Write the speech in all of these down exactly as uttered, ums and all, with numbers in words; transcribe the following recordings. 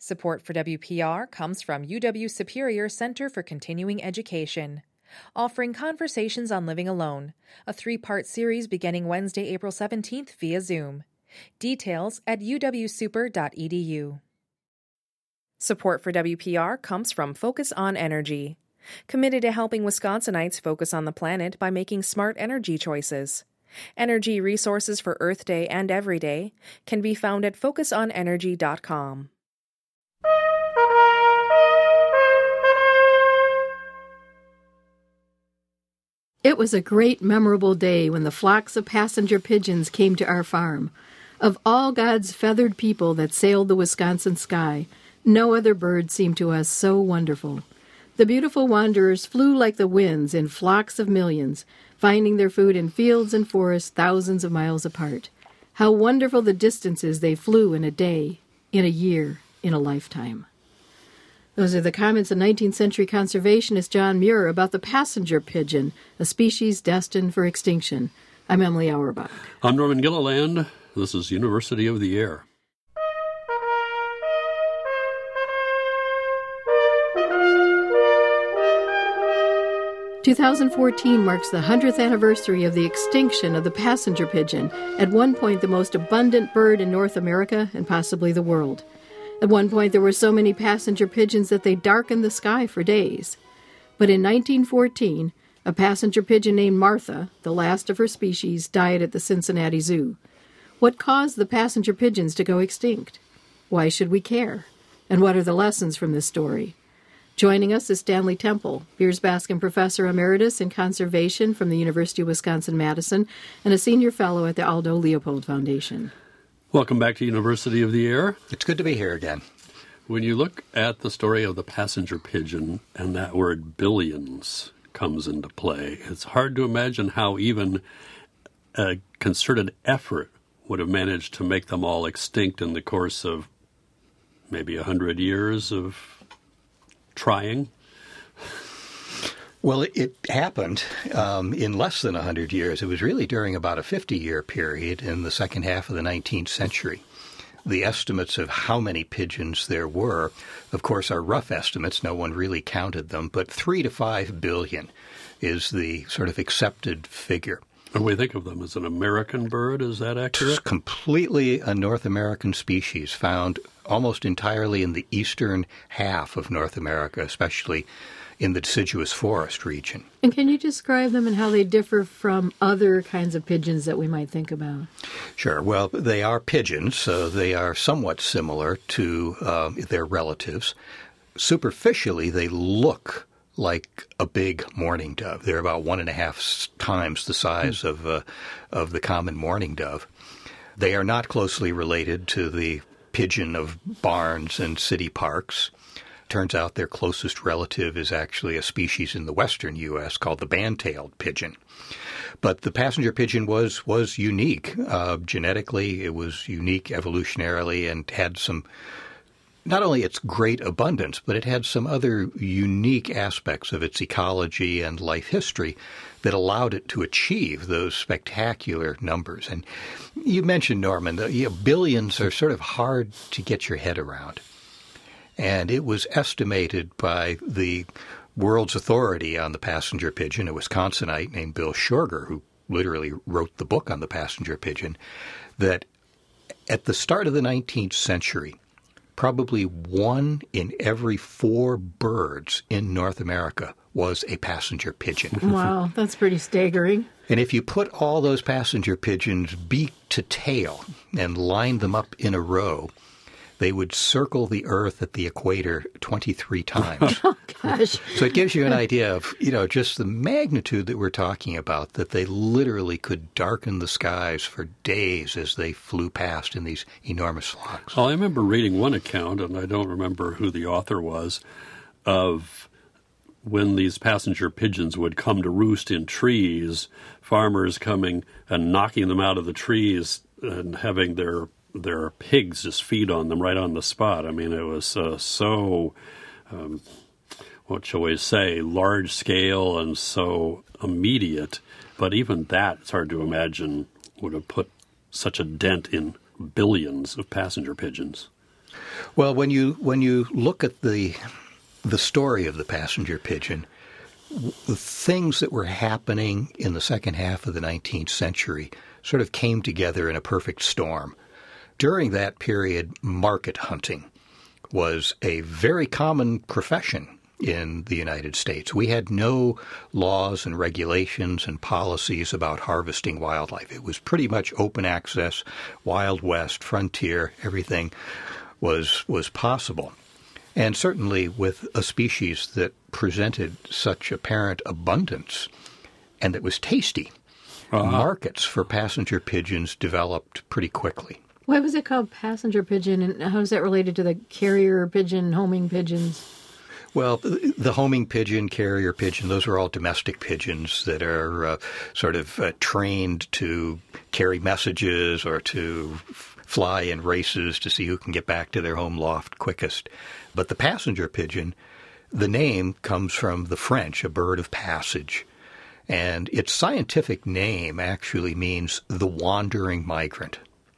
Support for W P R comes from U W Superior Center for Continuing Education, offering Conversations on Living Alone, a three-part series beginning Wednesday, April seventeenth via Zoom. Details at u w super dot e d u. Support for W P R comes from Focus on Energy, committed to helping Wisconsinites focus on the planet by making smart energy choices. Energy resources for Earth Day and Every Day can be found at focus on energy dot com. It was a great, memorable day when the flocks of passenger pigeons came to our farm. Of all God's feathered people that sailed the Wisconsin sky, no other bird seemed to us so wonderful. The beautiful wanderers flew like the winds in flocks of millions, finding their food in fields and forests thousands of miles apart. How wonderful the distances they flew in a day, in a year, in a lifetime. Those are the comments of nineteenth century conservationist John Muir about the passenger pigeon, a species destined for extinction. I'm Emily Auerbach. I'm Norman Gilliland. This is University of the Air. two thousand fourteen marks the hundredth anniversary of the extinction of the passenger pigeon, at one point the most abundant bird in North America and possibly the world. At one point, there were so many passenger pigeons that they darkened the sky for days. But in nineteen fourteen, a passenger pigeon named Martha, the last of her species, died at the Cincinnati Zoo. What caused the passenger pigeons to go extinct? Why should we care? And what are the lessons from this story? Joining us is Stanley Temple, Beers Baskin Professor Emeritus in Conservation from the University of Wisconsin-Madison and a Senior Fellow at the Aldo Leopold Foundation. Welcome back to University of the Air. It's good to be here again. When you look at the story of the passenger pigeon and that word billions comes into play, it's hard to imagine how even a concerted effort would have managed to make them all extinct in the course of maybe a hundred years of trying. Well, it, it happened um, in less than one hundred years. It was really during about a fifty-year period in the second half of the nineteenth century. The estimates of how many pigeons there were, of course, are rough estimates. No one really counted them, but three to five billion is the sort of accepted figure. And we think of them as an American bird. Is that accurate? It's completely a North American species, found almost entirely in the eastern half of North America, especially in the deciduous forest region. And can you describe them and how they differ from other kinds of pigeons that we might think about? Sure. Well, they are pigeons, so they are somewhat similar to uh, their relatives. Superficially, they look like a big mourning dove. They're about one and a half times the size mm. of uh, of the common mourning dove. They are not closely related to the pigeon of barns and city parks. Turns out their closest relative is actually a species in the western U S called the band-tailed pigeon. But the passenger pigeon was was unique. Uh, genetically, it was unique evolutionarily and had some, not only its great abundance, but it had some other unique aspects of its ecology and life history that allowed it to achieve those spectacular numbers. And you mentioned, Norman, that you know, billions are sort of hard to get your head around. And it was estimated by the world's authority on the passenger pigeon, a Wisconsinite named Bill Shorger, who literally wrote the book on the passenger pigeon, that at the start of the nineteenth century, probably one in every four birds in North America was a passenger pigeon. Wow, that's pretty staggering. And if you put all those passenger pigeons beak to tail and line them up in a row, they would circle the Earth at the equator twenty-three times. Oh, gosh. So it gives you an idea of, you know, just the magnitude that we're talking about, that they literally could darken the skies for days as they flew past in these enormous flocks. Well, I remember reading one account, and I don't remember who the author was, of when these passenger pigeons would come to roost in trees, farmers coming and knocking them out of the trees and having their their pigs just feed on them right on the spot. I mean, it was uh, so, um, what shall we say, large scale and so immediate. But even that, it's hard to imagine, would have put such a dent in billions of passenger pigeons. Well, when you when you look at the the story of the passenger pigeon, the things that were happening in the second half of the nineteenth century sort of came together in a perfect storm. During that period, market hunting was a very common profession in the United States. We had no laws and regulations and policies about harvesting wildlife. It was pretty much open access, Wild West, frontier, everything was was possible. And certainly with a species that presented such apparent abundance and that was tasty, uh-huh. markets for passenger pigeons developed pretty quickly. Why was it called passenger pigeon, and how is that related to the carrier pigeon, homing pigeons? Well, the homing pigeon, carrier pigeon, those are all domestic pigeons that are uh, sort of uh, trained to carry messages or to f- fly in races to see who can get back to their home loft quickest. But the passenger pigeon, the name comes from the French, a bird of passage. And its scientific name actually means the wandering migrant.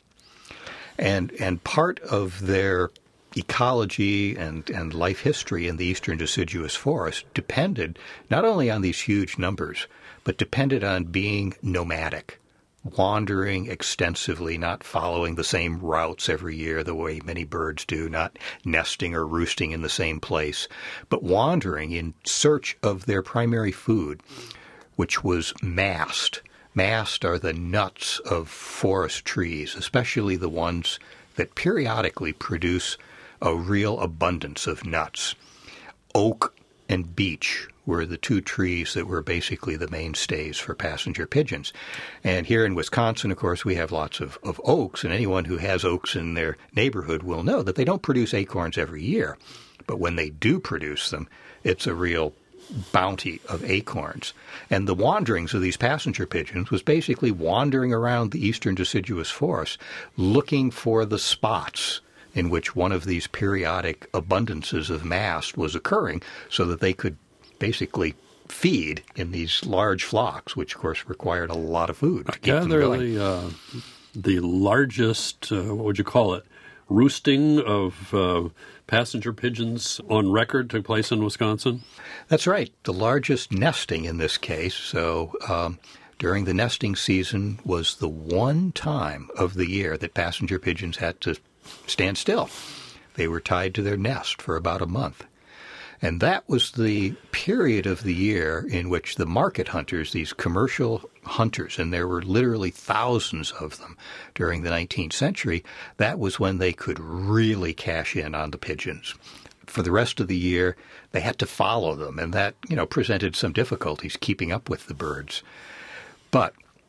And and part of their ecology and, and life history in the eastern deciduous forest depended not only on these huge numbers, but depended on being nomadic, wandering extensively, not following the same routes every year the way many birds do, not nesting or roosting in the same place, but wandering in search of their primary food, which was mast. Mast are the nuts of forest trees, especially the ones that periodically produce a real abundance of nuts. Oak and beech were the two trees that were basically the mainstays for passenger pigeons. And here in Wisconsin, of course, we have lots of, of oaks, and anyone who has oaks in their neighborhood will know that they don't produce acorns every year. But when they do produce them, it's a real bounty of acorns. And the wanderings of these passenger pigeons was basically wandering around the eastern deciduous forest looking for the spots in which one of these periodic abundances of mast was occurring so that they could basically feed in these large flocks, which, of course, required a lot of food to keep yeah, them they're going. The, uh, the largest, uh, what would you call it, roosting of uh, passenger pigeons on record took place in Wisconsin? That's right. The largest nesting in this case. So um, during the nesting season was the one time of the year that passenger pigeons had to stand still. They were tied to their nest for about a month. And that was the period of the year in which the market hunters, these commercial hunters, and there were literally thousands of them during the nineteenth century, that was when they could really cash in on the pigeons. For the rest of the year, they had to follow them, and that, you know, presented some difficulties keeping up with the birds. But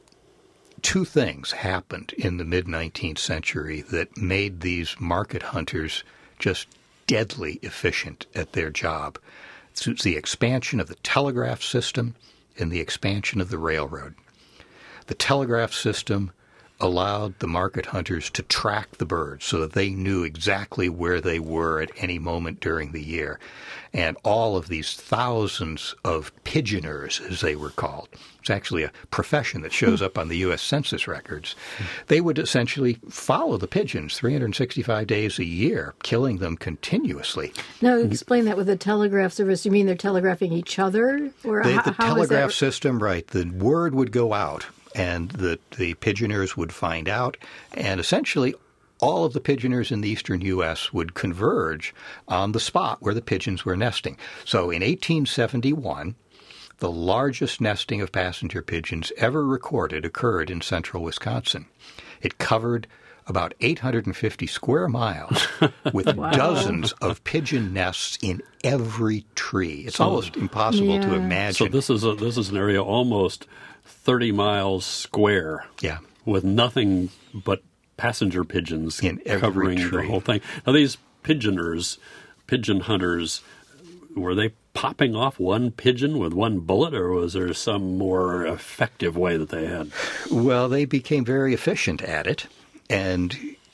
two things happened in the mid-nineteenth century that made these market hunters just deadly efficient at their job. It's the expansion of the telegraph system and the expansion of the railroad. The telegraph system allowed the market hunters to track the birds so that they knew exactly where they were at any moment during the year. And all of these thousands of pigeoners, as they were called, it's actually a profession that shows up on the U S Census records, they would essentially follow the pigeons three hundred sixty-five days a year, killing them continuously. Now, explain that with the telegraph service. You mean they're telegraphing each other? Or the how, the how telegraph is that? system, right, the word would go out, and the, the pigeoners would find out, and essentially all of the pigeoners in the eastern U S would converge on the spot where the pigeons were nesting. So in eighteen seventy-one, the largest nesting of passenger pigeons ever recorded occurred in central Wisconsin. It covered about eight hundred fifty square miles with wow. dozens of pigeon nests in every tree. It's so, almost impossible yeah. to imagine. So this is a, this is an area almost thirty miles square, yeah, with nothing but passenger pigeons in every covering tree. the whole thing. Now, these pigeoners, pigeon hunters, were they popping off one pigeon with one bullet, or was there some more effective way that they had? Well, they became very efficient at it, and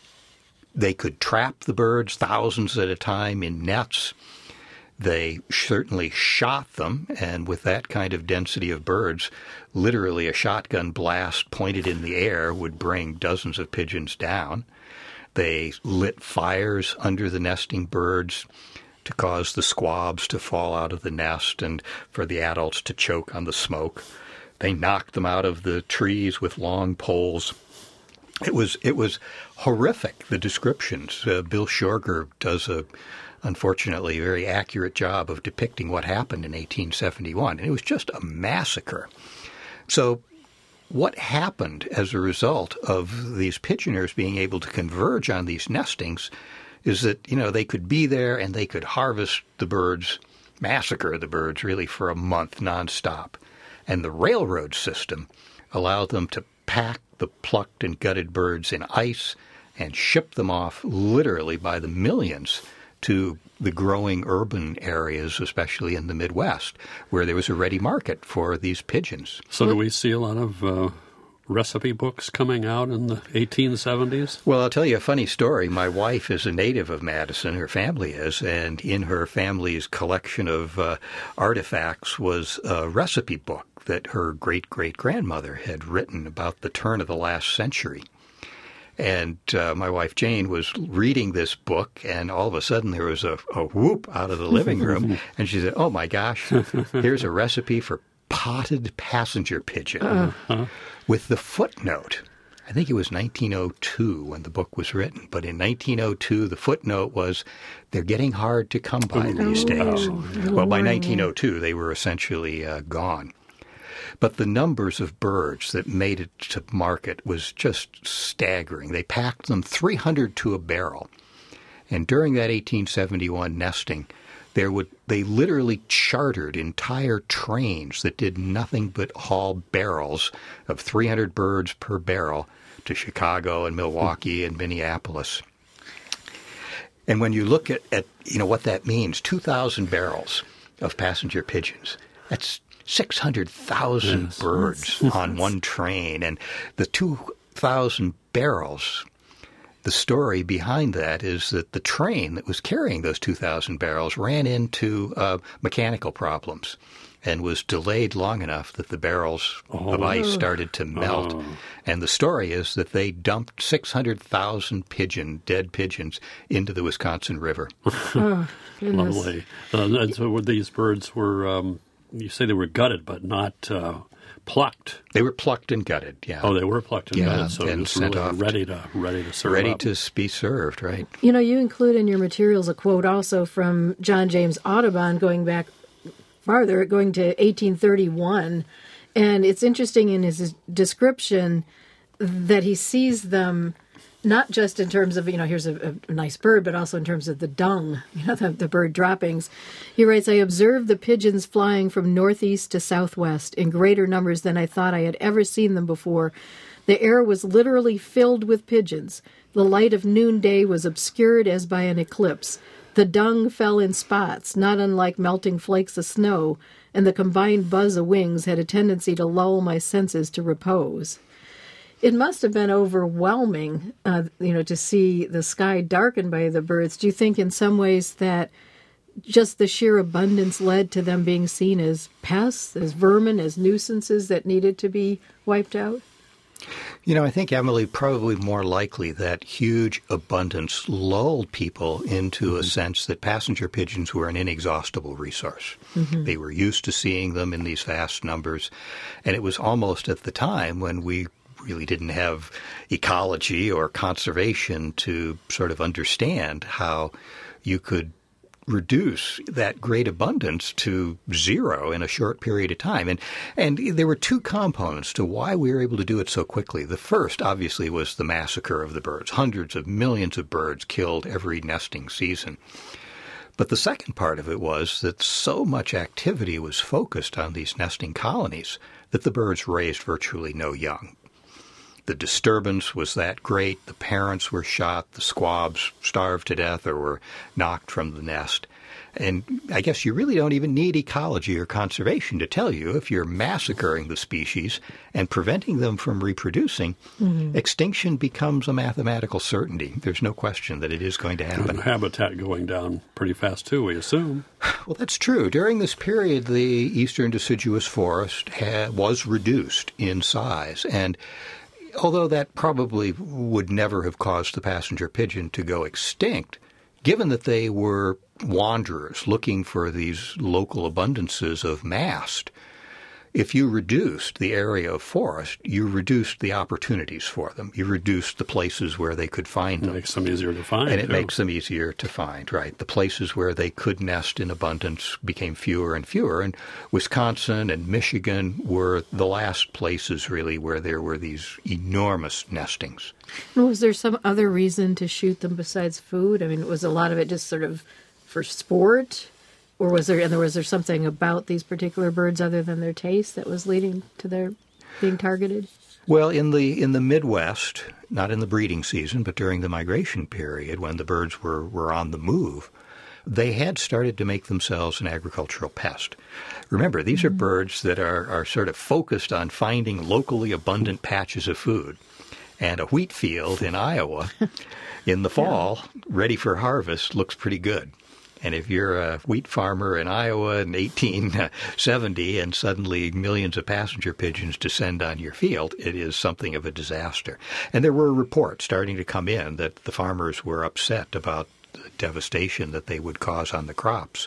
they could trap the birds thousands at a time in nets. They certainly shot them, and with that kind of density of birds, literally a shotgun blast pointed in the air would bring dozens of pigeons down. They lit fires under the nesting birds to cause the squabs to fall out of the nest and for the adults to choke on the smoke. They knocked them out of the trees with long poles. It was it was horrific, the descriptions. Uh, Bill Shorger does a, unfortunately, very accurate job of depicting what happened in eighteen seventy-one. And it was just a massacre. So what happened as a result of these pigeoners being able to converge on these nestings is that, you know, they could be there and they could harvest the birds, massacre the birds really for a month nonstop. And the railroad system allowed them to pack the plucked and gutted birds in ice and ship them off literally by the millions to the growing urban areas, especially in the Midwest, where there was a ready market for these pigeons. So do we see a lot of uh, recipe books coming out in the eighteen seventies? Well, I'll tell you a funny story. My wife is a native of Madison, her family is, and in her family's collection of uh, artifacts was a recipe book that her great-great-grandmother had written about the turn of the last century. And uh, my wife Jane was reading this book, and all of a sudden there was a, a whoop out of the living room, and she said, "Oh my gosh, here's a recipe for potted passenger pigeon," uh-huh. with the footnote. I think it was nineteen oh two when the book was written, but in nineteen oh two the footnote was, "They're getting hard to come by oh, these days." Oh, well, by nineteen oh two they were essentially uh, gone. But the numbers of birds that made it to market was just staggering. They packed them three hundred to a barrel. And during that eighteen seventy-one nesting, there would they literally chartered entire trains that did nothing but haul barrels of three hundred birds per barrel to Chicago and Milwaukee and Minneapolis. And when you look at, at you know what that means, two thousand barrels of passenger pigeons, that's six hundred thousand yes. birds on one train. And the two thousand barrels, the story behind that is that the train that was carrying those two thousand barrels ran into uh, mechanical problems and was delayed long enough that the barrels oh. of ice started to melt. Oh. And the story is that they dumped six hundred thousand pigeon, dead pigeons, into the Wisconsin River. Oh, lovely. Uh, and so these birds were... Um, you say they were gutted, but not uh, plucked. They were plucked and gutted, yeah. Oh, they were plucked and yeah, gutted, so and it was sent really off ready to ready to serve Ready up. to be served, right. You know, you include in your materials a quote also from John James Audubon going back farther, going to eighteen thirty-one. And it's interesting in his description that he sees them not just in terms of, you know, here's a, a nice bird, but also in terms of the dung, you know, the, the bird droppings. He writes, "I observed the pigeons flying from northeast to southwest in greater numbers than I thought I had ever seen them before. The air was literally filled with pigeons. The light of noonday was obscured as by an eclipse. The dung fell in spots, not unlike melting flakes of snow, and the combined buzz of wings had a tendency to lull my senses to repose." It must have been overwhelming, uh, you know, to see the sky darkened by the birds. Do you think in some ways that just the sheer abundance led to them being seen as pests, as vermin, as nuisances that needed to be wiped out? You know, I think, Emily, probably more likely that huge abundance lulled people into mm-hmm. a sense that passenger pigeons were an inexhaustible resource. Mm-hmm. They were used to seeing them in these vast numbers, and it was almost at the time when we really didn't have ecology or conservation to sort of understand how you could reduce that great abundance to zero in a short period of time. And and there were two components to why we were able to do it so quickly. The first, obviously, was the massacre of the birds. Hundreds of millions of birds killed every nesting season. But the second part of it was that so much activity was focused on these nesting colonies that the birds raised virtually no young. The disturbance was that great. The parents were shot. The squabs starved to death or were knocked from the nest. And I guess you really don't even need ecology or conservation to tell you if you're massacring the species and preventing them from reproducing, mm-hmm. extinction becomes a mathematical certainty. There's no question that it is going to happen. And habitat going down pretty fast, too, we assume. Well, that's true. During this period, the eastern deciduous forest had, was reduced in size. And although that probably would never have caused the passenger pigeon to go extinct, given that they were wanderers looking for these local abundances of mast, if you reduced the area of forest, you reduced the opportunities for them. You reduced the places where they could find them. It makes them easier to find. And it too. makes them easier to find, right. The places where they could nest in abundance became fewer and fewer. And Wisconsin and Michigan were the last places, really, where there were these enormous nestings. Was there some other reason to shoot them besides food? I mean, was a lot of it just sort of for sport? Or was there, and was there something about these particular birds other than their taste that was leading to their being targeted? Well, in the in the Midwest, not in the breeding season, but during the migration period when the birds were, were on the move, they had started to make themselves an agricultural pest. Remember, these mm-hmm. are birds that are, are sort of focused on finding locally abundant patches of food. And a wheat field in Iowa in the fall, yeah. ready for harvest, looks pretty good. And if you're a wheat farmer in Iowa in eighteen seventy and suddenly millions of passenger pigeons descend on your field, it is something of a disaster. And there were reports starting to come in that the farmers were upset about the devastation that they would cause on the crops.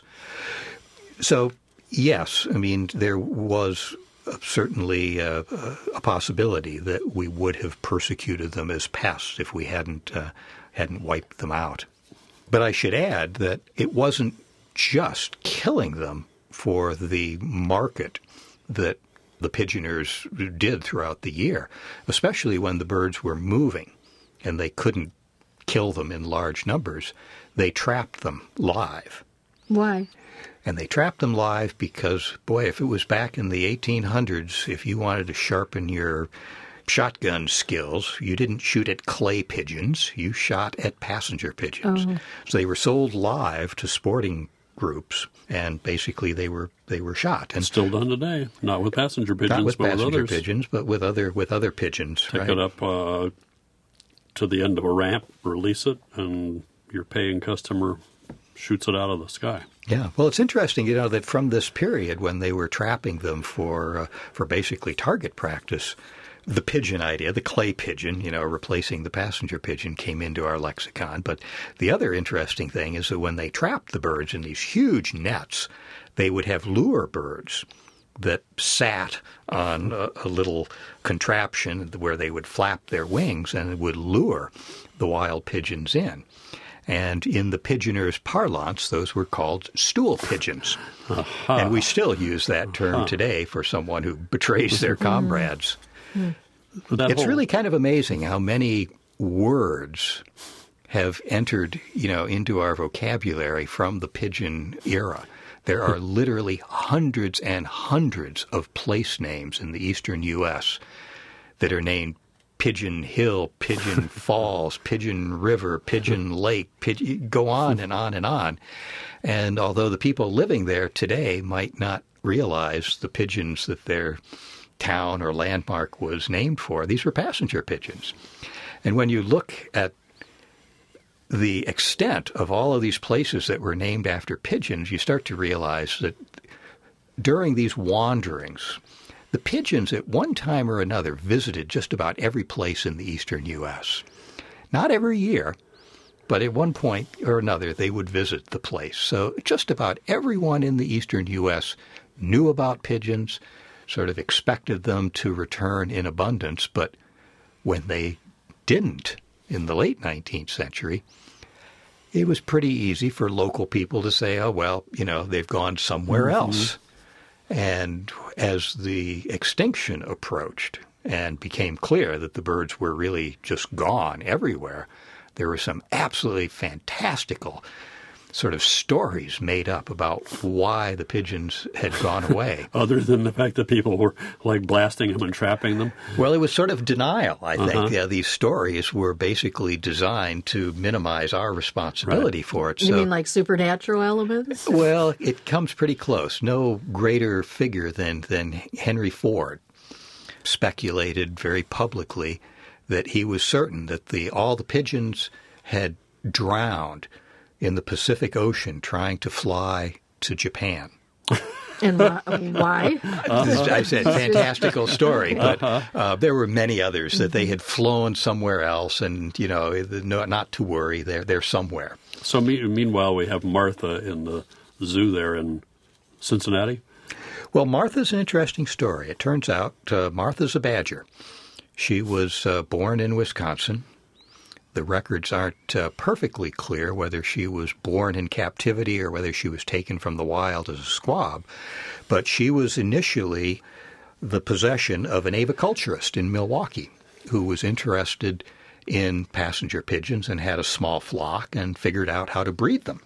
So, yes, I mean, there was certainly a, a possibility that we would have persecuted them as pests if we hadn't uh, hadn't wiped them out. But I should add that it wasn't just killing them for the market that the pigeoners did throughout the year, especially when the birds were moving and they couldn't kill them in large numbers. They trapped them live. Why? And they trapped them live because, boy, if it was back in the eighteen hundreds, if you wanted to sharpen your shotgun skills, you didn't shoot at clay pigeons, you shot at passenger pigeons. Oh. So they were sold live to sporting groups, and basically they were they were shot. And still done today, not with passenger pigeons, not with but passenger with others. pigeons, but with other with other pigeons. Take right? it up uh, to the end of a ramp, release it, and your paying customer shoots it out of the sky. Yeah, well, it's interesting, you know, that from this period when they were trapping them for uh, for basically target practice, the pigeon idea, the clay pigeon, you know, replacing the passenger pigeon, came into our lexicon. But the other interesting thing is that when they trapped the birds in these huge nets, they would have lure birds that sat on a, a little contraption where they would flap their wings and it would lure the wild pigeons in. And in the pigeoners' parlance, those were called stool pigeons. Uh-huh. And we still use that term uh-huh. today for someone who betrays their comrades. That it's whole... really kind of amazing how many words have entered, you know, into our vocabulary from the pigeon era. There are literally hundreds and hundreds of place names in the eastern U S that are named Pigeon Hill, Pigeon Falls, Pigeon River, Pigeon Lake, Pigeon, go on and on and on. And although the people living there today might not realize the pigeons that their town or landmark was named for, these were passenger pigeons. And when you look at the extent of all of these places that were named after pigeons, you start to realize that during these wanderings, the pigeons at one time or another visited just about every place in the eastern U S. Not every year, but at one point or another they would visit the place. So just about everyone in the eastern U S knew about pigeons, sort of expected them to return in abundance, but when they didn't in the late nineteenth century, it was pretty easy for local people to say, oh, well, you know, they've gone somewhere mm-hmm. else. And as the extinction approached and became clear that the birds were really just gone everywhere, there were some absolutely fantastical sort of stories made up about why the pigeons had gone away. Other than the fact that people were, like, blasting them and trapping them? Well, it was sort of denial, I think. Uh-huh. Yeah, these stories were basically designed to minimize our responsibility right. for it. You so, mean like supernatural elements? Well, it comes pretty close. No greater figure than, than Henry Ford speculated very publicly that he was certain that the all the pigeons had drowned in the Pacific Ocean trying to fly to Japan. And why? Uh-huh. I said fantastical story, but uh, there were many others that they had flown somewhere else, and you know, no, not to worry, they're they're somewhere. So me- meanwhile, we have Martha in the zoo there in Cincinnati. Well, Martha's an interesting story. It turns out uh, Martha's a badger. She was uh, born in Wisconsin. The records aren't uh, perfectly clear whether she was born in captivity or whether she was taken from the wild as a squab, but she was initially the possession of an aviculturist in Milwaukee who was interested in passenger pigeons and had a small flock and figured out how to breed them.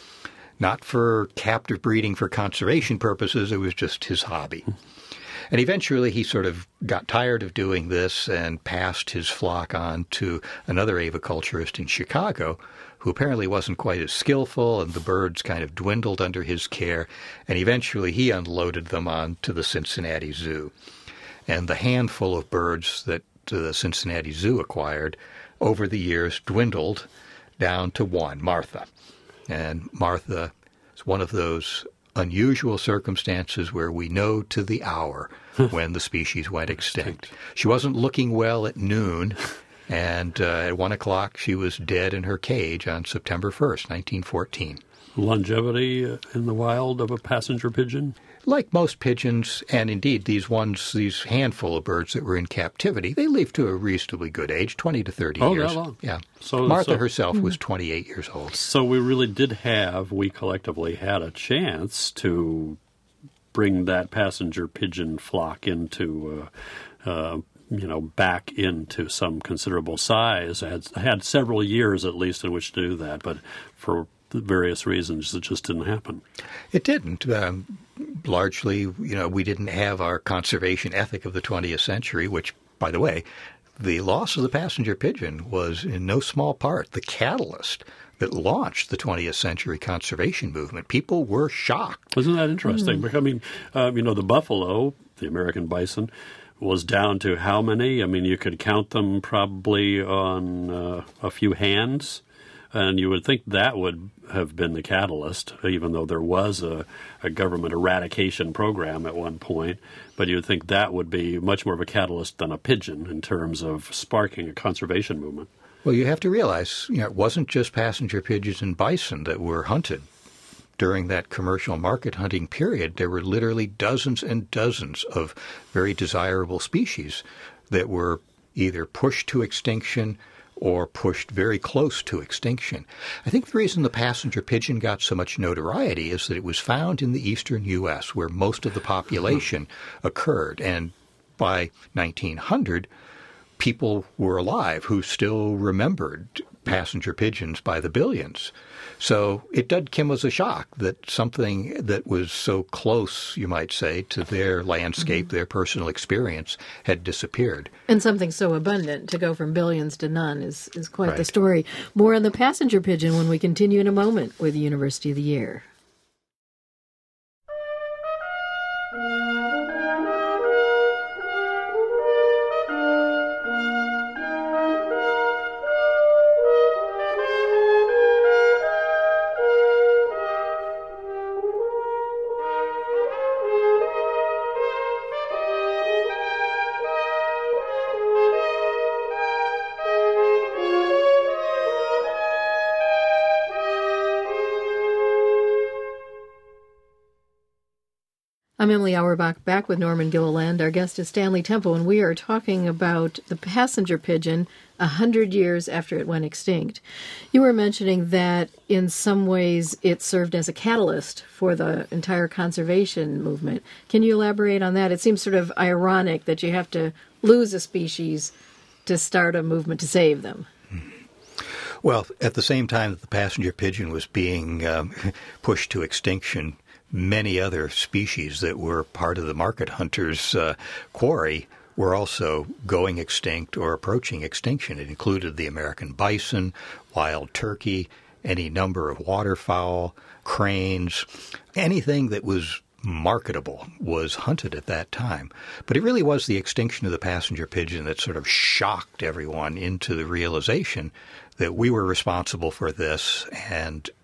Not for captive breeding for conservation purposes, it was just his hobby. And eventually he sort of got tired of doing this and passed his flock on to another aviculturist in Chicago who apparently wasn't quite as skillful, and the birds kind of dwindled under his care, and eventually he unloaded them on to the Cincinnati Zoo. And the handful of birds that the Cincinnati Zoo acquired over the years dwindled down to one, Martha. And Martha is one of those unusual circumstances where we know to the hour when the species went extinct. She wasn't looking well at noon, and uh, at one o'clock she was dead in her cage on September first, nineteen fourteen. Longevity in the wild of a passenger pigeon? Like most pigeons, and indeed these ones, these handful of birds that were in captivity, they live to a reasonably good age, twenty to thirty oh, years. that long? Yeah. So, Martha so, herself was twenty-eight years old. So we really did have, we collectively had a chance to bring that passenger pigeon flock into, uh, uh, you know, back into some considerable size. I had, I had several years at least in which to do that, but for various reasons it just didn't happen. It didn't. Um, largely, you know, we didn't have our conservation ethic of the twentieth century, which, by the way, the loss of the passenger pigeon was in no small part the catalyst that launched the twentieth century conservation movement. People were shocked. Isn't that interesting? Mm. I mean, um, you know, the buffalo, the American bison, was down to how many? I mean, you could count them probably on uh, a few hands. And you would think that would have been the catalyst, even though there was a, a government eradication program at one point. But you would think that would be much more of a catalyst than a pigeon in terms of sparking a conservation movement. Well, you have to realize, you know, it wasn't just passenger pigeons and bison that were hunted. During that commercial market hunting period, there were literally dozens and dozens of very desirable species that were either pushed to extinction or pushed very close to extinction. I think the reason the passenger pigeon got so much notoriety is that it was found in the eastern U S, where most of the population occurred. And by nineteen hundred, people were alive who still remembered passenger pigeons by the billions. So it did come as a shock that something that was so close, you might say, to their landscape, mm-hmm. their personal experience, had disappeared. And something so abundant to go from billions to none is, is quite right. the story. More on the passenger pigeon when we continue in a moment with University of the Year. I'm Emily Auerbach, back with Norman Gilliland. Our guest is Stanley Temple, and we are talking about the passenger pigeon a hundred years after it went extinct. You were mentioning that in some ways it served as a catalyst for the entire conservation movement. Can you elaborate on that? It seems sort of ironic that you have to lose a species to start a movement to save them. Well, at the same time that the passenger pigeon was being um, pushed to extinction, many other species that were part of the market hunters' uh, quarry were also going extinct or approaching extinction. It included the American bison, wild turkey, any number of waterfowl, cranes, anything that was marketable was hunted at that time. But it really was the extinction of the passenger pigeon that sort of shocked everyone into the realization that we were responsible for this, and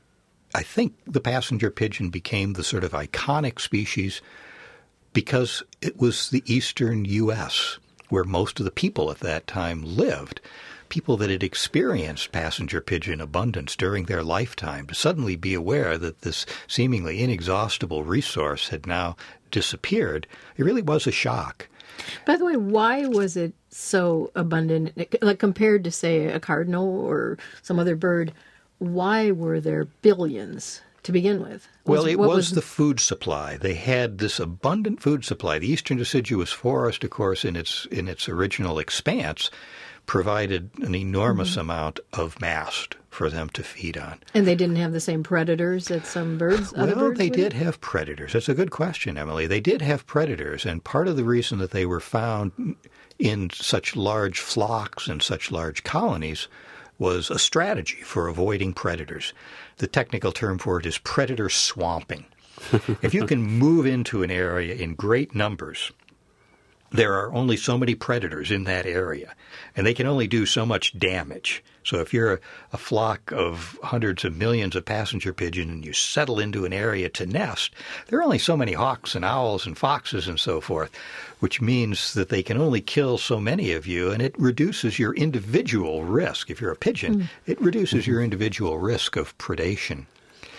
I think the passenger pigeon became the sort of iconic species because it was the eastern U S where most of the people at that time lived. People that had experienced passenger pigeon abundance during their lifetime, to suddenly be aware that this seemingly inexhaustible resource had now disappeared, it really was a shock. By the way, why was it so abundant, like compared to, say, a cardinal or some other bird? Why were there billions to begin with? Was, well, it was, was the food supply. They had this abundant food supply. The eastern deciduous forest, of course, in its in its original expanse, provided an enormous mm-hmm. amount of mast for them to feed on. And they didn't have the same predators that some birds, well, other birds they would? did have predators. That's a good question, Emily. They did have predators, and part of the reason that they were found in such large flocks and such large colonies was a strategy for avoiding predators. The technical term for it is predator swamping. If you can move into an area in great numbers, there are only so many predators in that area, and they can only do so much damage. So if you're a, a flock of hundreds of millions of passenger pigeons and you settle into an area to nest, there are only so many hawks and owls and foxes and so forth, which means that they can only kill so many of you, and it reduces your individual risk. If you're a pigeon, mm. it reduces mm-hmm. your individual risk of predation.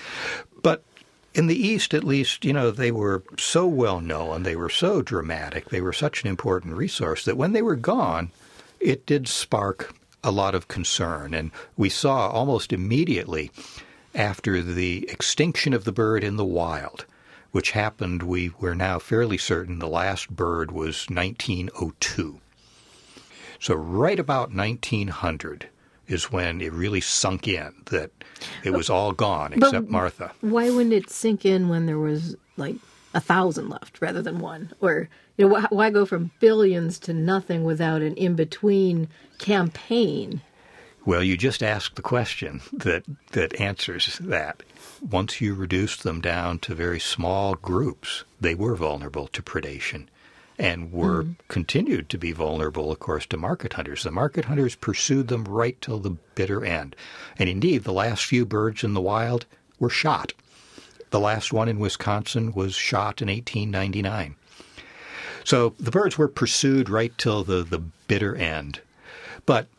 But in the East, at least, you know, they were so well known, they were so dramatic, they were such an important resource that when they were gone, it did spark a lot of concern. And we saw almost immediately after the extinction of the bird in the wild, which happened, we were now fairly certain the last bird was nineteen oh two. So right about nineteen hundred is when it really sunk in that it was all gone except but Martha. Why wouldn't it sink in when there was like a thousand left rather than one? Or, you know, wh- why go from billions to nothing without an in-between campaign? Well, you just asked the question that, that answers that. Once you reduced them down to very small groups, they were vulnerable to predation and were mm. continued to be vulnerable, of course, to market hunters. The market hunters pursued them right till the bitter end. And indeed, the last few birds in the wild were shot. The last one in Wisconsin was shot in eighteen ninety-nine. So the birds were pursued right till the, the bitter end. But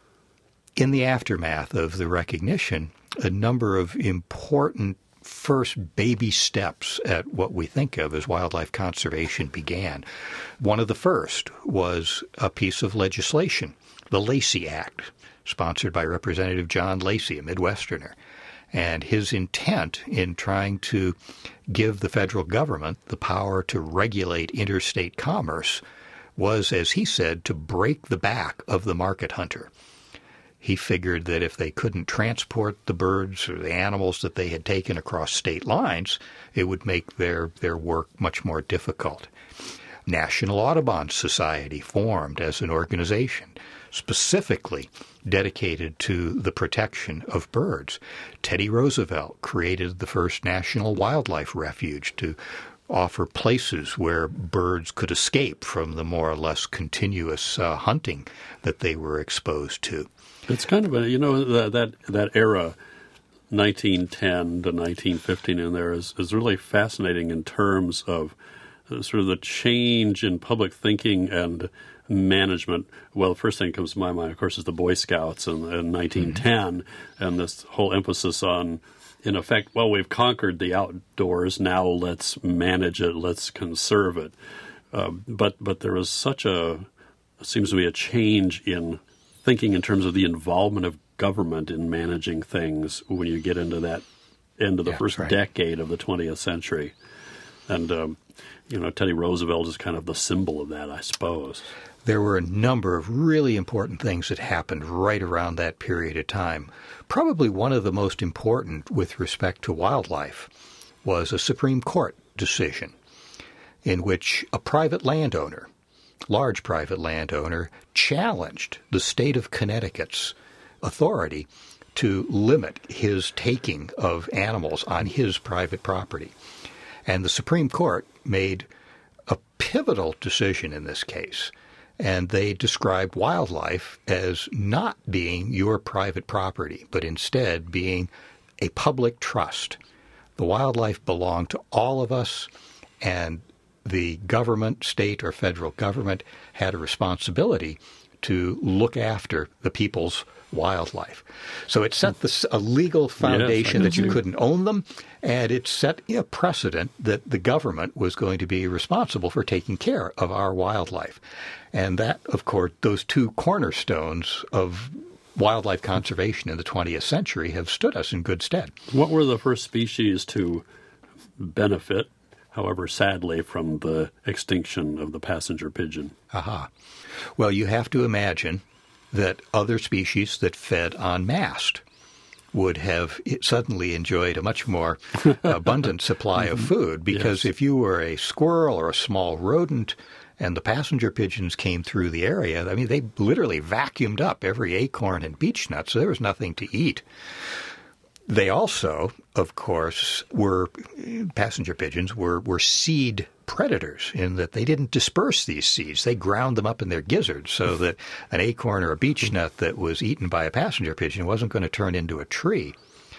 in the aftermath of the recognition, a number of important first baby steps at what we think of as wildlife conservation began. One of the first was a piece of legislation, the Lacey Act, sponsored by Representative John Lacey, a Midwesterner. And his intent in trying to give the federal government the power to regulate interstate commerce was, as he said, to break the back of the market hunter. He figured that if they couldn't transport the birds or the animals that they had taken across state lines, it would make their, their work much more difficult. National Audubon Society formed as an organization specifically dedicated to the protection of birds. Teddy Roosevelt created the first National Wildlife Refuge to offer places where birds could escape from the more or less continuous uh, hunting that they were exposed to. It's kind of a, you know, that that, that era, nineteen ten to nineteen fifteen in there, is, is really fascinating in terms of uh, sort of the change in public thinking and management. Well, the first thing that comes to my mind, of course, is the Boy Scouts in, in nineteen ten, mm-hmm. and this whole emphasis on, in effect, well, we've conquered the outdoors, now let's manage it, let's conserve it. Uh, but but there was such a, seems to be a change in thinking in terms of the involvement of government in managing things when you get into that end of the yeah, first right. decade of the twentieth century. And, um, you know, Teddy Roosevelt is kind of the symbol of that, I suppose. There were a number of really important things that happened right around that period of time. Probably one of the most important with respect to wildlife was a Supreme Court decision in which a private landowner, large private landowner, challenged the state of Connecticut's authority to limit his taking of animals on his private property. And the Supreme Court made a pivotal decision in this case, and they described wildlife as not being your private property, but instead being a public trust. The wildlife belonged to all of us, and the government, state or federal government, had a responsibility to look after the people's wildlife. So it set this, a legal foundation yes, that you couldn't own them, and it set a precedent that the government was going to be responsible for taking care of our wildlife. And that, of course, those two cornerstones of wildlife conservation in the twentieth century have stood us in good stead. What were the first species to benefit, however sadly, from the extinction of the passenger pigeon? Aha. Well, you have to imagine that other species that fed on mast would have suddenly enjoyed a much more abundant supply of food, because yes. if you were a squirrel or a small rodent and the passenger pigeons came through the area, I mean, they literally vacuumed up every acorn and beech nut, so there was nothing to eat. They also, of course, were, passenger pigeons were, were seed predators in that they didn't disperse these seeds. They ground them up in their gizzards so that an acorn or a beech nut that was eaten by a passenger pigeon wasn't going to turn into a tree.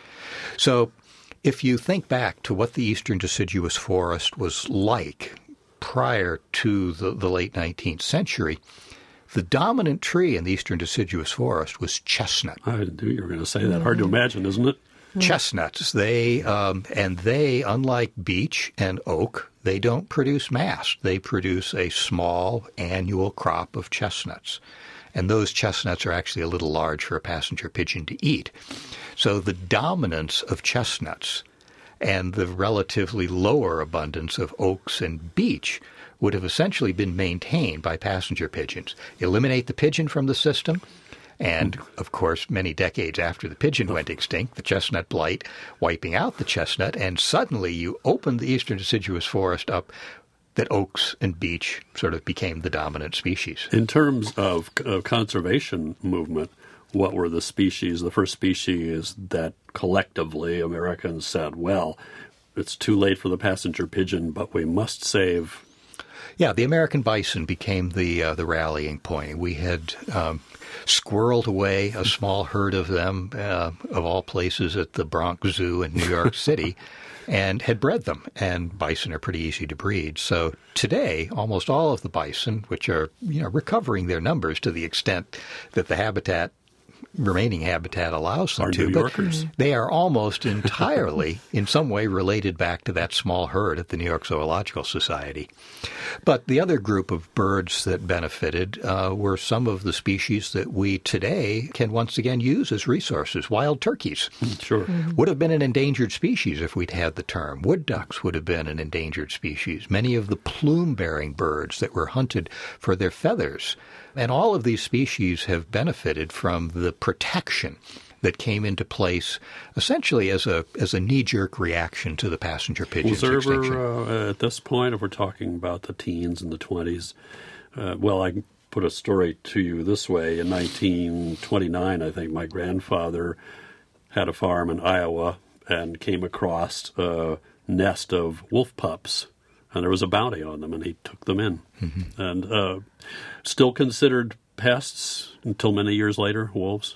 So if you think back to what the eastern deciduous forest was like prior to the, the late nineteenth century, the dominant tree in the eastern deciduous forest was chestnut. I knew you were going to say that. Hard to imagine, isn't it? Chestnuts, they um, and they, unlike beech and oak, they don't produce mast. They produce a small annual crop of chestnuts, and those chestnuts are actually a little large for a passenger pigeon to eat. So the dominance of chestnuts and the relatively lower abundance of oaks and beech would have essentially been maintained by passenger pigeons. Eliminate the pigeon from the system, and, of course, many decades after the pigeon went extinct, the chestnut blight wiping out the chestnut, and suddenly you opened the eastern deciduous forest up that oaks and beech sort of became the dominant species. In terms of, of conservation movement, what were the species, the first species that collectively Americans said, well, it's too late for the passenger pigeon, but we must save? Yeah, the American bison became the uh, the rallying point. We had um, squirreled away a small herd of them, uh, of all places, at the Bronx Zoo in New York City, and had bred them. And bison are pretty easy to breed. So today, almost all of the bison, which are you know recovering their numbers to the extent that the habitat remaining habitat allows them Are to, New but Yorkers. they are almost entirely, in some way, related back to that small herd at the New York Zoological Society. But the other group of birds that benefited uh, were some of the species that we today can once again use as resources. Wild turkeys Sure. would have been an endangered species if we'd had the term. Wood ducks would have been an endangered species. Many of the plume-bearing birds that were hunted for their feathers. And all of these species have benefited from the protection that came into place essentially as a as a knee-jerk reaction to the passenger pigeon's Was there extinction. ever, uh, at this point, if we're talking about the teens and the twenties, uh, well, I can put a story to you this way. In nineteen twenty-nine, I think, my grandfather had a farm in Iowa and came across a nest of wolf pups, and there was a bounty on them, and he took them in. Mm-hmm. And uh, still considered pests until many years later, wolves?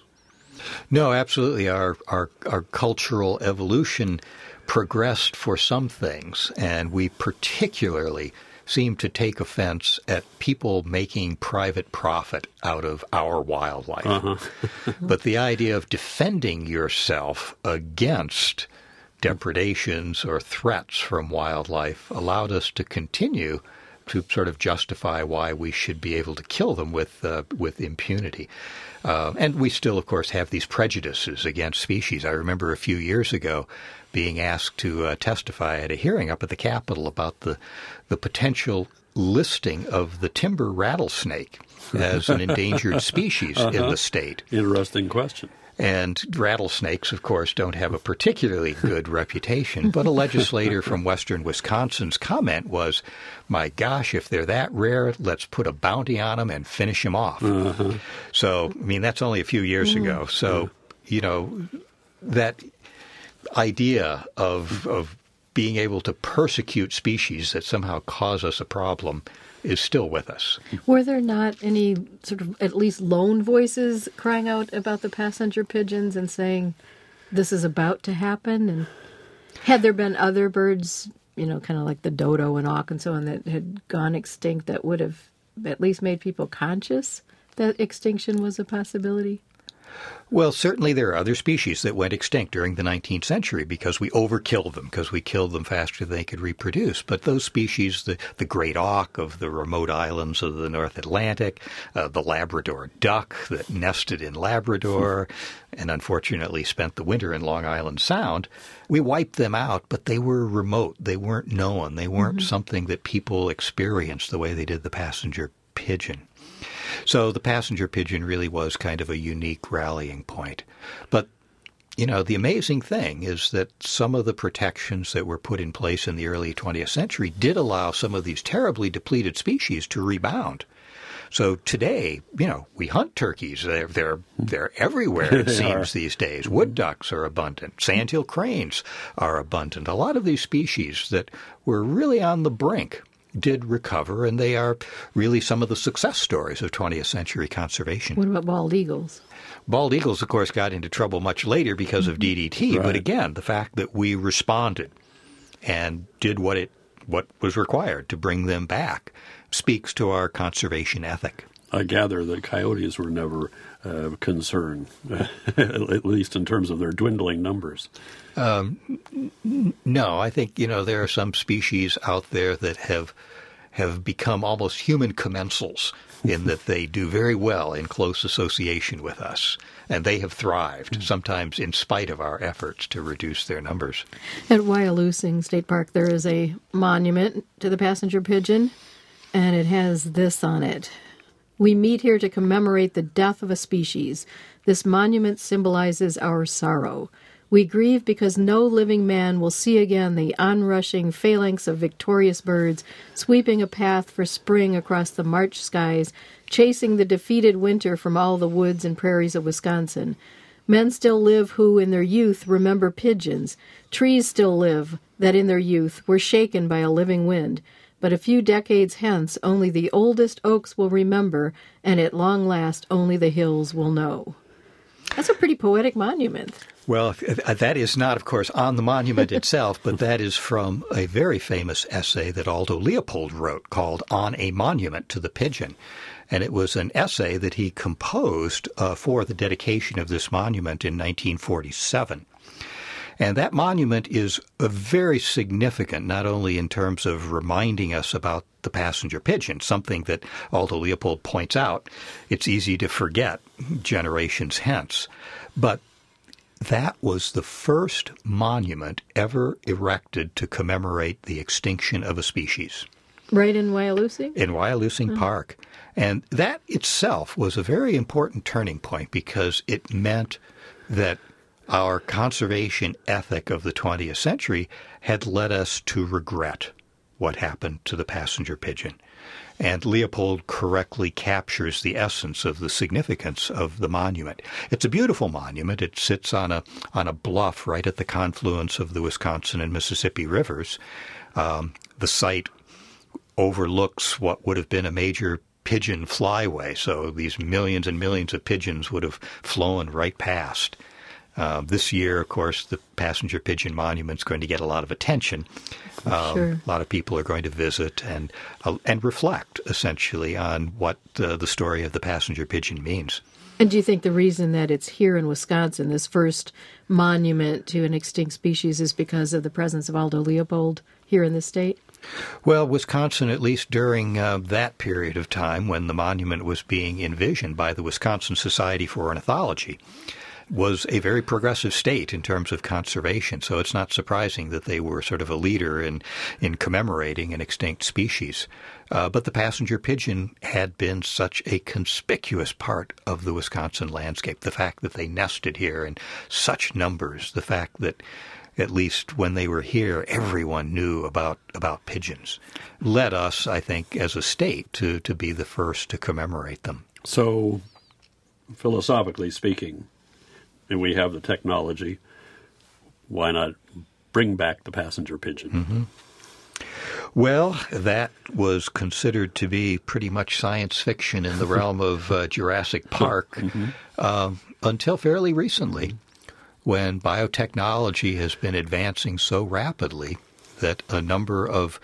No, absolutely. Our, our our cultural evolution progressed for some things, and we particularly seem to take offense at people making private profit out of our wildlife. Uh-huh. But the idea of defending yourself against depredations or threats from wildlife allowed us to continue to sort of justify why we should be able to kill them with uh, with impunity. Uh, and we still, of course, have these prejudices against species. I remember a few years ago being asked to uh, testify at a hearing up at the Capitol about the the potential listing of the timber rattlesnake as an endangered species uh-huh. in the state. Interesting question. And rattlesnakes, of course, don't have a particularly good reputation. But a legislator from western Wisconsin's comment was, my gosh, if they're that rare, let's put a bounty on them and finish them off. Uh-huh. So, I mean, that's only a few years mm-hmm. ago. So, you know, that idea of of being able to persecute species that somehow cause us a problem is still with us. Were there not any sort of at least lone voices crying out about the passenger pigeons and saying this is about to happen? And Had there been other birds, you know, kind of like the dodo and auk and so on, that had gone extinct that would have at least made people conscious that extinction was a possibility? Well, certainly there are other species that went extinct during the nineteenth century because we overkilled them, because we killed them faster than they could reproduce. But those species, the, the great auk of the remote islands of the North Atlantic, uh, the Labrador duck that nested in Labrador and unfortunately spent the winter in Long Island Sound, we wiped them out, but they were remote. They weren't known. They weren't mm-hmm. something that people experienced the way they did the passenger pigeon. So the passenger pigeon really was kind of a unique rallying point. But, you know, the amazing thing is that some of the protections that were put in place in the early twentieth century did allow some of these terribly depleted species to rebound. So today, you know, we hunt turkeys. They're they're, they're everywhere, it seems, these days. Wood ducks are abundant. Sandhill cranes are abundant. A lot of these species that were really on the brink did recover, and they are really some of the success stories of twentieth century conservation. What about bald eagles? Bald eagles, of course, got into trouble much later because of D D T, right. But again, the fact that we responded and did what it what was required to bring them back speaks to our conservation ethic. I gather that coyotes were never uh, concerned, at least in terms of their dwindling numbers. Um, n- no, I think, you know, there are some species out there that have have become almost human commensals in that they do very well in close association with us, and they have thrived, sometimes in spite of our efforts to reduce their numbers. At Wyalusing State Park, there is a monument to the passenger pigeon, and it has this on it. We meet here to commemorate the death of a species. This monument symbolizes our sorrow. We grieve because no living man will see again the onrushing phalanx of victorious birds sweeping a path for spring across the March skies, chasing the defeated winter from all the woods and prairies of Wisconsin. Men still live who, in their youth, remember pigeons. Trees still live that, in their youth, were shaken by a living wind. But a few decades hence, only the oldest oaks will remember, and at long last, only the hills will know. That's a pretty poetic monument. Well, that is not, of course, on the monument itself, but that is from a very famous essay that Aldo Leopold wrote called On a Monument to the Pigeon. And it was an essay that he composed uh, for the dedication of this monument in nineteen forty-seven. And that monument is a very significant, not only in terms of reminding us about the passenger pigeon, something that Aldo Leopold points out, it's easy to forget generations hence, but that was the first monument ever erected to commemorate the extinction of a species. Right in Wyalusing? In Wyalusing oh. Park. And that itself was a very important turning point because it meant that our conservation ethic of the twentieth century had led us to regret what happened to the passenger pigeon. And Leopold correctly captures the essence of the significance of the monument. It's a beautiful monument. It sits on a on a bluff right at the confluence of the Wisconsin and Mississippi rivers. Um, the site overlooks what would have been a major pigeon flyway, so these millions and millions of pigeons would have flown right past. Uh, this year, of course, the passenger pigeon monument is going to get a lot of attention. Um, sure. A lot of people are going to visit and uh, and reflect, essentially, on what uh, the story of the passenger pigeon means. And do you think the reason that it's here in Wisconsin, this first monument to an extinct species, is because of the presence of Aldo Leopold here in the state? Well, Wisconsin, at least during uh, that period of time when the monument was being envisioned by the Wisconsin Society for Ornithology, was a very progressive state in terms of conservation, so it's not surprising that they were sort of a leader in, in commemorating an extinct species. Uh, but the passenger pigeon had been such a conspicuous part of the Wisconsin landscape. The fact that they nested here in such numbers, the fact that at least when they were here, everyone knew about, about pigeons, led us, I think, as a state to, to be the first to commemorate them. So, philosophically speaking, and we have the technology, why not bring back the passenger pigeon? Mm-hmm. Well, that was considered to be pretty much science fiction in the realm of uh, Jurassic Park mm-hmm. um, until fairly recently, when biotechnology has been advancing so rapidly that a number of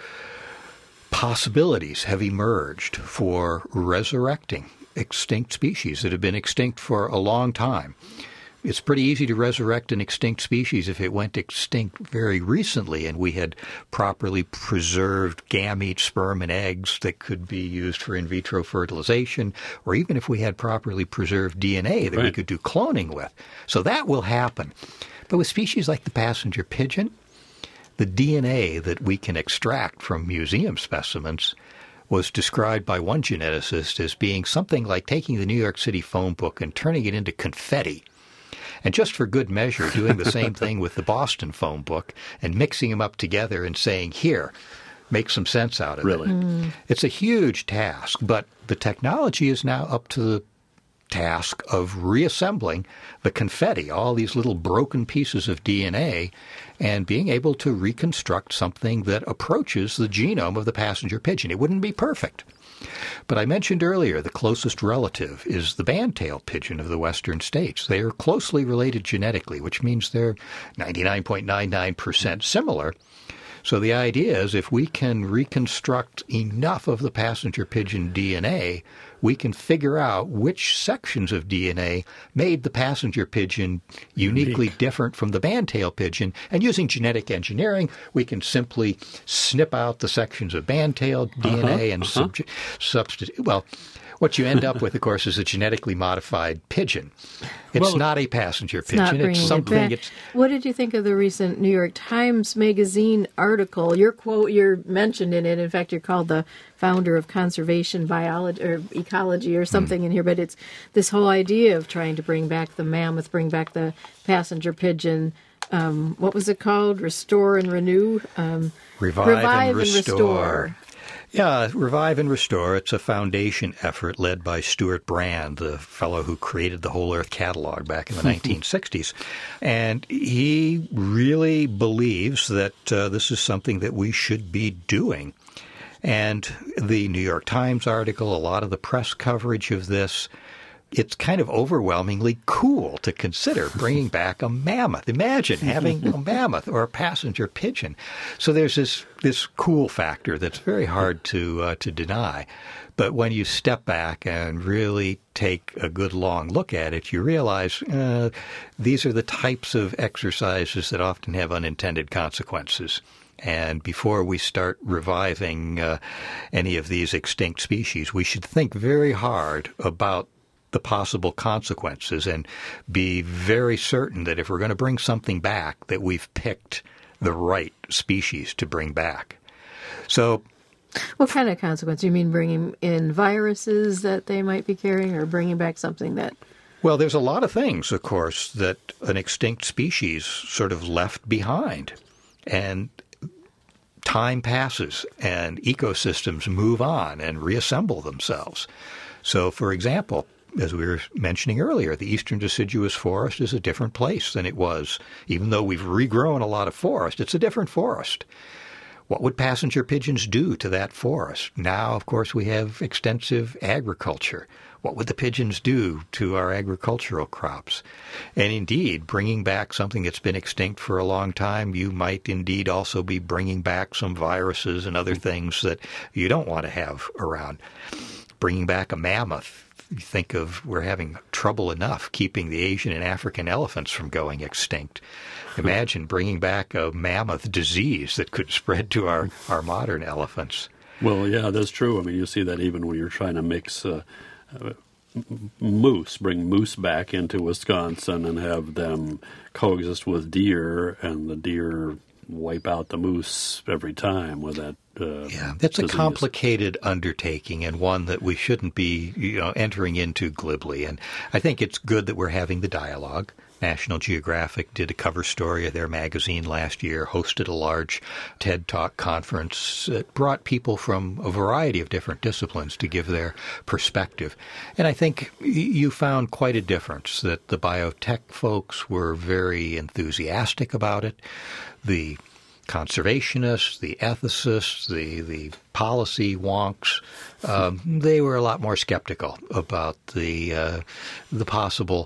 possibilities have emerged for resurrecting extinct species that have been extinct for a long time. It's pretty easy to resurrect an extinct species if it went extinct very recently and we had properly preserved gametes, sperm, and eggs that could be used for in vitro fertilization, or even if we had properly preserved D N A that right. we could do cloning with. So that will happen. But with species like the passenger pigeon, the D N A that we can extract from museum specimens was described by one geneticist as being something like taking the New York City phone book and turning it into confetti. And just for good measure, doing the same thing with the Boston phone book and mixing them up together and saying, here, make some sense out of really? it. Mm. It's a huge task, but the technology is now up to the task of reassembling the confetti, all these little broken pieces of D N A, and being able to reconstruct something that approaches the genome of the passenger pigeon. It wouldn't be perfect. But I mentioned earlier the closest relative is the band-tailed pigeon of the western states. They are closely related genetically, which means they're ninety-nine point nine nine percent similar. So the idea is if we can reconstruct enough of the passenger pigeon D N A, we can figure out which sections of D N A made the passenger pigeon uniquely Unique. different from the band-tailed pigeon. And using genetic engineering, we can simply snip out the sections of band-tailed D N A uh-huh, and uh-huh. sub- substitute. Well, what you end up with, of course, is a genetically modified pigeon. It's well, not a passenger it's pigeon. Not it's something. It It's, what did you think of the recent New York Times Magazine article? Your quote, you're mentioned in it. In fact, you're called the founder of conservation biology or ecology or something mm. in here. But it's this whole idea of trying to bring back the mammoth, bring back the passenger pigeon. Um, what was it called? Restore and renew. Um, revive, revive and, and restore. restore. Yeah, Revive and Restore. It's a foundation effort led by Stuart Brand, the fellow who created the Whole Earth Catalog back in the nineteen sixties. And he really believes that uh, this is something that we should be doing. And the New York Times article, a lot of the press coverage of this, it's kind of overwhelmingly cool to consider bringing back a mammoth. Imagine having a mammoth or a passenger pigeon. So there's this this cool factor that's very hard to uh, to deny. But when you step back and really take a good long look at it, you realize uh, these are the types of exercises that often have unintended consequences. And before we start reviving uh, any of these extinct species, we should think very hard about the possible consequences and be very certain that if we're going to bring something back, that we've picked the right species to bring back. So, what kind of consequence? You mean bringing in viruses that they might be carrying, or bringing back something that... Well, there's a lot of things, of course, that an extinct species sort of left behind. And time passes and ecosystems move on and reassemble themselves. So, for example, as we were mentioning earlier, the eastern deciduous forest is a different place than it was. Even though we've regrown a lot of forest, it's a different forest. What would passenger pigeons do to that forest? Now, of course, we have extensive agriculture. What would the pigeons do to our agricultural crops? And indeed, bringing back something that's been extinct for a long time, you might indeed also be bringing back some viruses and other things that you don't want to have around. Bringing back a mammoth. You think of we're having trouble enough keeping the Asian and African elephants from going extinct. Imagine bringing back a mammoth disease that could spread to our, our modern elephants. Well, yeah, that's true. I mean, you see that even when you're trying to mix uh, uh, moose, bring moose back into Wisconsin and have them coexist with deer, and the deer wipe out the moose every time with that. Uh, yeah, that's disease. A complicated undertaking, and one that we shouldn't be, you know, entering into glibly. And I think it's good that we're having the dialogue. National Geographic did a cover story of their magazine last year, hosted a large TED Talk conference that brought people from a variety of different disciplines to give their perspective. And I think you found quite a difference, that the biotech folks were very enthusiastic about it. The conservationists, the ethicists, the, the policy wonks, um, they were a lot more skeptical about the uh, the possible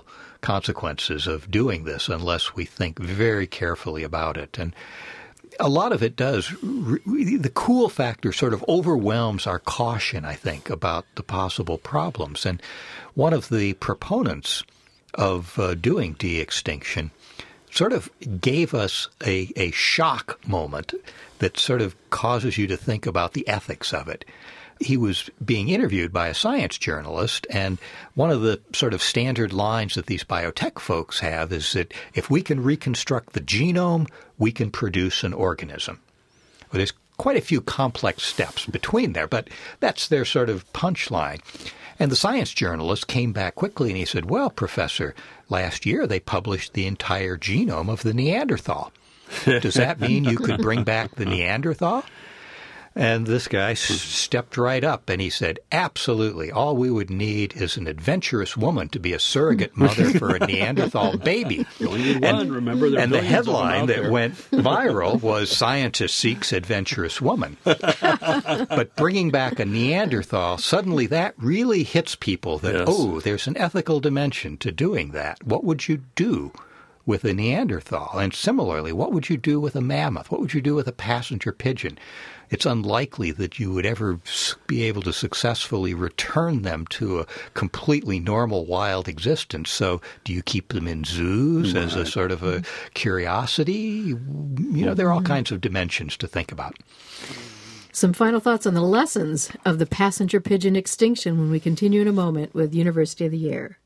consequences of doing this unless we think very carefully about it. And a lot of it does. The cool factor sort of overwhelms our caution, I think, about the possible problems. And one of the proponents of uh, doing de-extinction sort of gave us a, a shock moment that sort of causes you to think about the ethics of it. He was being interviewed by a science journalist, and one of the sort of standard lines that these biotech folks have is that if we can reconstruct the genome, we can produce an organism. Well, there's quite a few complex steps between there, but that's their sort of punchline. And the science journalist came back quickly and he said, well, Professor, last year they published the entire genome of the Neanderthal. Does that mean you could bring back the Neanderthal? And this guy s- stepped right up and he said, absolutely. All we would need is an adventurous woman to be a surrogate mother for a Neanderthal baby. You only need and one, remember, there are and the billions of them headline out that there. went viral was Scientist Seeks Adventurous Woman. But bringing back a Neanderthal, suddenly that really hits people that, Yes. oh, there's an ethical dimension to doing that. What would you do with a Neanderthal? And similarly, what would you do with a mammoth? What would you do with a passenger pigeon? It's unlikely that you would ever be able to successfully return them to a completely normal wild existence. So do you keep them in zoos Right. as a sort of a curiosity? You know, there are all kinds of dimensions to think about. Some final thoughts on the lessons of the passenger pigeon extinction when we continue in a moment with University of the Year.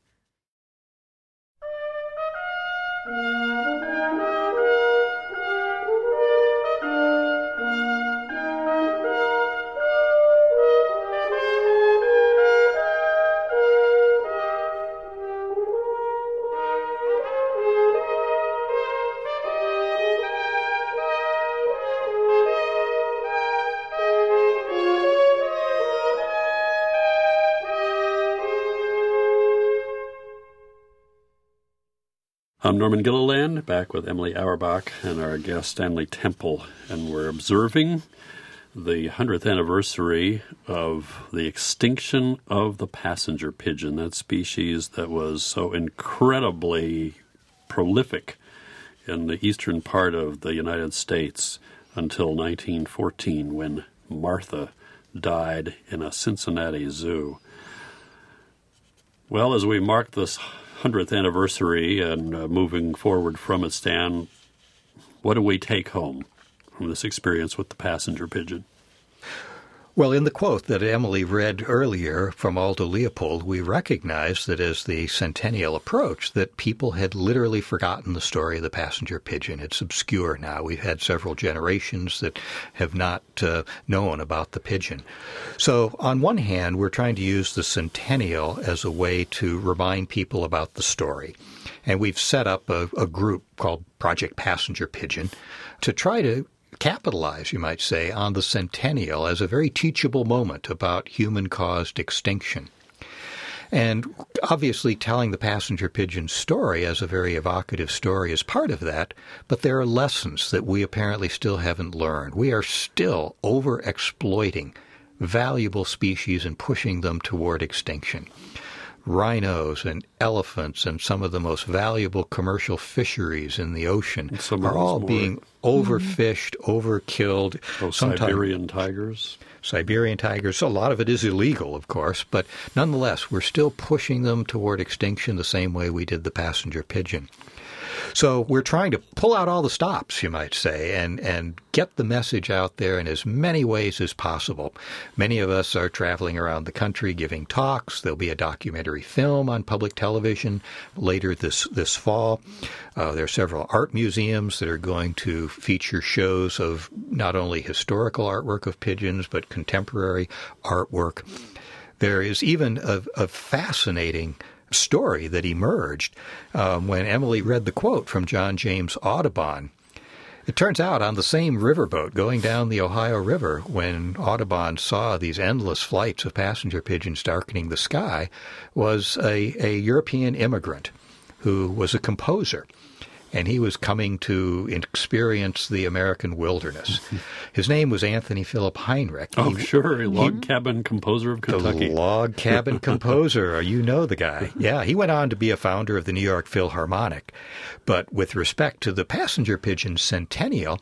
I'm Norman Gilliland, back with Emily Auerbach and our guest Stanley Temple, and we're observing the hundredth anniversary of the extinction of the passenger pigeon, that species that was so incredibly prolific in the eastern part of the United States until nineteen fourteen, when Martha died in a Cincinnati zoo. Well, as we mark this hundredth anniversary and uh, moving forward from it, Stan, what do we take home from this experience with the passenger pigeon? Well, in the quote that Emily read earlier from Aldo Leopold, we recognize that as the centennial approached, that people had literally forgotten the story of the passenger pigeon. It's obscure now. We've had several generations that have not uh, known about the pigeon. So on one hand, we're trying to use the centennial as a way to remind people about the story. And we've set up a, a group called Project Passenger Pigeon to try to capitalize, you might say, on the centennial as a very teachable moment about human-caused extinction. And obviously telling the passenger pigeon story as a very evocative story is part of that, but there are lessons that we apparently still haven't learned. We are still over-exploiting valuable species and pushing them toward extinction. Rhinos and elephants and some of the most valuable commercial fisheries in the ocean are all more being overfished, mm-hmm. overkilled. Oh, Siberian tigers. Siberian tigers. A lot of it is illegal, of course, but nonetheless, we're still pushing them toward extinction the same way we did the passenger pigeon. So we're trying to pull out all the stops, you might say, and, and get the message out there in as many ways as possible. Many of us are traveling around the country giving talks. There'll be a documentary film on public television later this, this fall. Uh, there are several art museums that are going to feature shows of not only historical artwork of pigeons, but contemporary artwork. There is even a, a fascinating story that emerged um, when Emily read the quote from John James Audubon. It turns out on the same riverboat going down the Ohio River, when Audubon saw these endless flights of passenger pigeons darkening the sky, was a, a European immigrant who was a composer. and he was coming to experience the American wilderness. His name was Anthony Philip Heinrich. Oh, he, sure, log cabin composer of Kentucky. The log cabin composer. You know the guy. Yeah, he went on to be a founder of the New York Philharmonic. But with respect to the passenger pigeon centennial,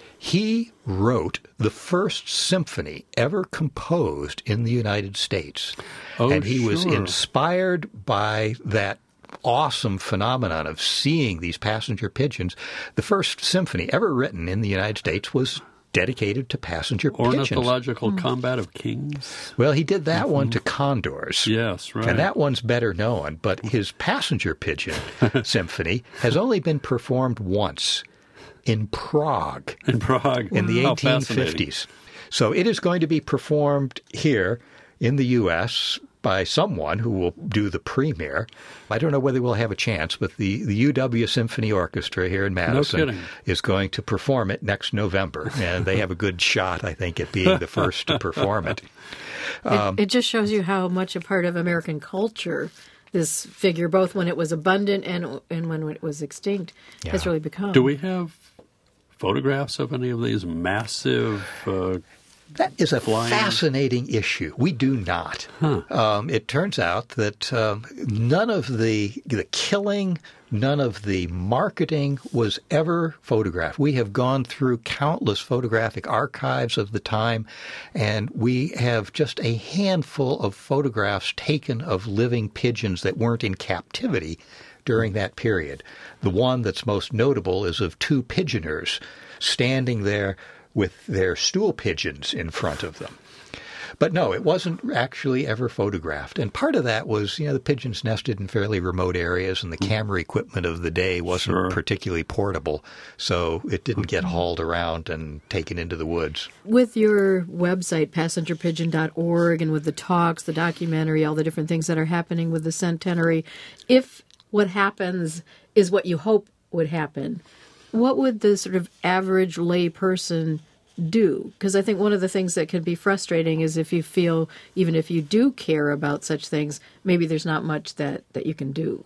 he wrote the first symphony ever composed in the United States. Oh, and he sure. was inspired by that awesome phenomenon of seeing these passenger pigeons. The first symphony ever written in the United States was dedicated to passenger pigeons. Ornithological Combat of Kings? Well, he did that mm-hmm. one to condors. Yes, right. And that one's better known, but his passenger pigeon symphony has only been performed once in Prague. In Prague. In the How eighteen fifties. So it is going to be performed here in the U S by someone who will do the premiere. I don't know whether we'll have a chance, but the, the U W Symphony Orchestra here in Madison no is going to perform it next November. And they have a good shot, I think, at being the first to perform it. Um, it. It just shows you how much a part of American culture this figure, both when it was abundant and and when it was extinct, yeah. has really become. Do we have photographs of any of these massive uh, That is a flying? fascinating issue. We do not. Huh. Um, it turns out that um, none of the the killing, none of the marketing was ever photographed. We have gone through countless photographic archives of the time, and we have just a handful of photographs taken of living pigeons that weren't in captivity during that period. The one that's most notable is of two pigeoners standing there with their stool pigeons in front of them. But no, it wasn't actually ever photographed. And part of that was, you know, the pigeons nested in fairly remote areas, and the camera equipment of the day wasn't sure. particularly portable, so it didn't get hauled around and taken into the woods. With your website, passenger pigeon dot org, and with the talks, the documentary, all the different things that are happening with the centenary, if what happens is what you hope would happen, what would the sort of average lay person do? Because I think one of the things that can be frustrating is if you feel, even if you do care about such things, maybe there's not much that, that you can do.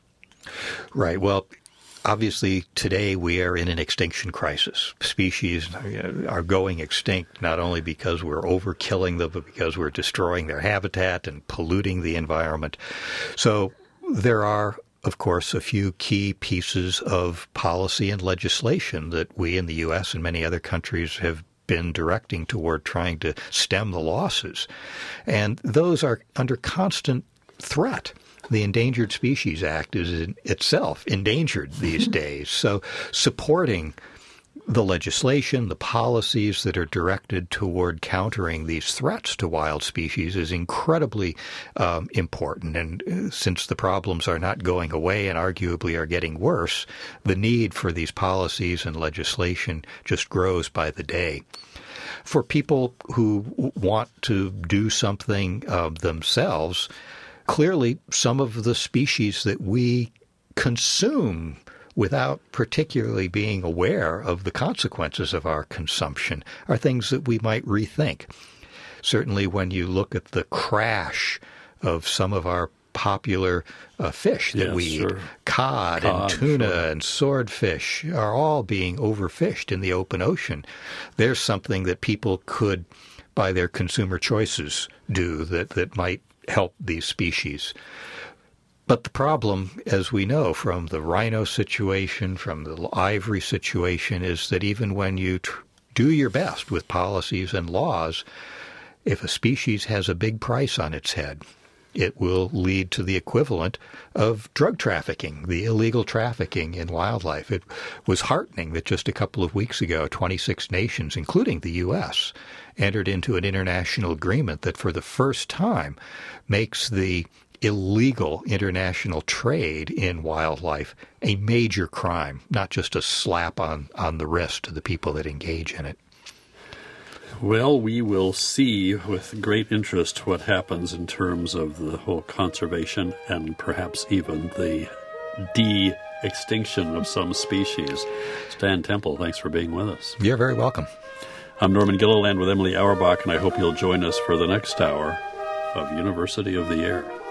Right. Well, obviously, today we are in an extinction crisis. Species are going extinct not only because we're overkilling them, but because we're destroying their habitat and polluting the environment. So there are, of course, a few key pieces of policy and legislation that we in the U S and many other countries have been directing toward trying to stem the losses. And those are under constant threat. The Endangered Species Act is in itself endangered these days. So supporting the legislation, the policies that are directed toward countering these threats to wild species is incredibly um, important. And uh, since the problems are not going away and arguably are getting worse, the need for these policies and legislation just grows by the day. For people who want to do something uh, themselves, clearly some of the species that we consume without particularly being aware of the consequences of our consumption are things that we might rethink. Certainly when you look at the crash of some of our popular uh, fish that yes, we eat, sure. cod, cod and tuna sure. and swordfish are all being overfished in the open ocean. There's something that people could, by their consumer choices, do that, that might help these species. But the problem, as we know from the rhino situation, from the ivory situation, is that even when you tr- do your best with policies and laws, if a species has a big price on its head, it will lead to the equivalent of drug trafficking, the illegal trafficking in wildlife. It was heartening that just a couple of weeks ago, twenty-six nations, including the U S, entered into an international agreement that for the first time makes the illegal international trade in wildlife a major crime, not just a slap on, on the wrist to the people that engage in it. Well, we will see with great interest what happens in terms of the whole conservation and perhaps even the de-extinction of some species. Stan Temple, thanks for being with us. You're very welcome. I'm Norman Gilliland with Emily Auerbach, and I hope you'll join us for the next hour of University of the Air.